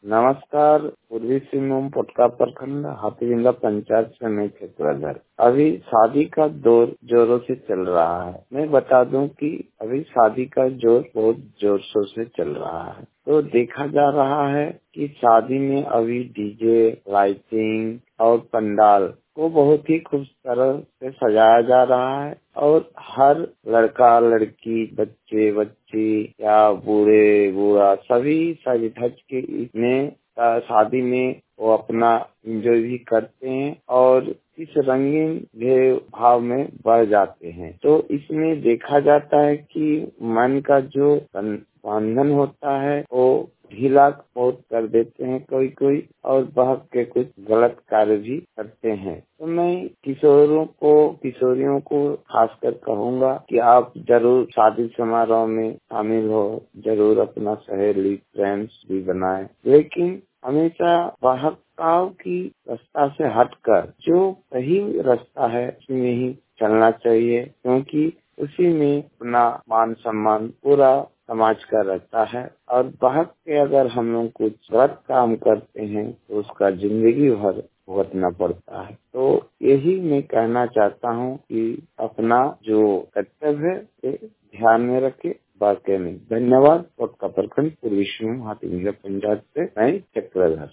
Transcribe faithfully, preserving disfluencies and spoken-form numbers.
नमस्कार। पूर्वी सिंहभूम पोटका प्रखंड हाथीबिंदा पंचायत से मैं चक्रधर। अभी शादी का दौर जोरों से चल रहा है। मैं बता दूं कि अभी शादी का जोर बहुत जोर शोर से चल रहा है। तो देखा जा रहा है कि शादी में अभी डीजे, लाइटिंग और पंडाल को बहुत ही खूबसूरत से सजाया जा रहा है और हर लड़का लड़की, बच्चे बच्ची या बूढ़े बूढ़ा सभी सज धज के इसमें शादी में वो अपना एंजॉय भी करते हैं और इस रंगीन भाव में बढ़ जाते हैं। तो इसमें देखा जाता है कि मन का जो बंधन होता है वो ढीला बहुत कर देते हैं कोई कोई और बहक के कुछ गलत कार्य भी करते हैं। तो मैं किशोरों को किशोरियों को खासकर कहूँगा कि आप जरूर शादी समारोह में शामिल हो, जरूर अपना सहेली फ्रेंड्स भी बनाएं, लेकिन हमेशा बहकाव की रास्ता से हटकर जो सही रास्ता है उसमें ही चलना चाहिए, क्योंकि उसी में अपना मान सम्मान पूरा समाज का रहता है। और बहक के अगर हम लोग कुछ गलत काम करते हैं तो उसका जिंदगी भर भुगतना पड़ता है। तो यही मैं कहना चाहता हूँ कि अपना जो कर्तव्य है ध्यान में रखे, बाकी नहीं। धन्यवाद। पोटका प्रखंड पूर्वी सिंहभूम हाथीबिंदा पंचायत से मैं चक्रधर।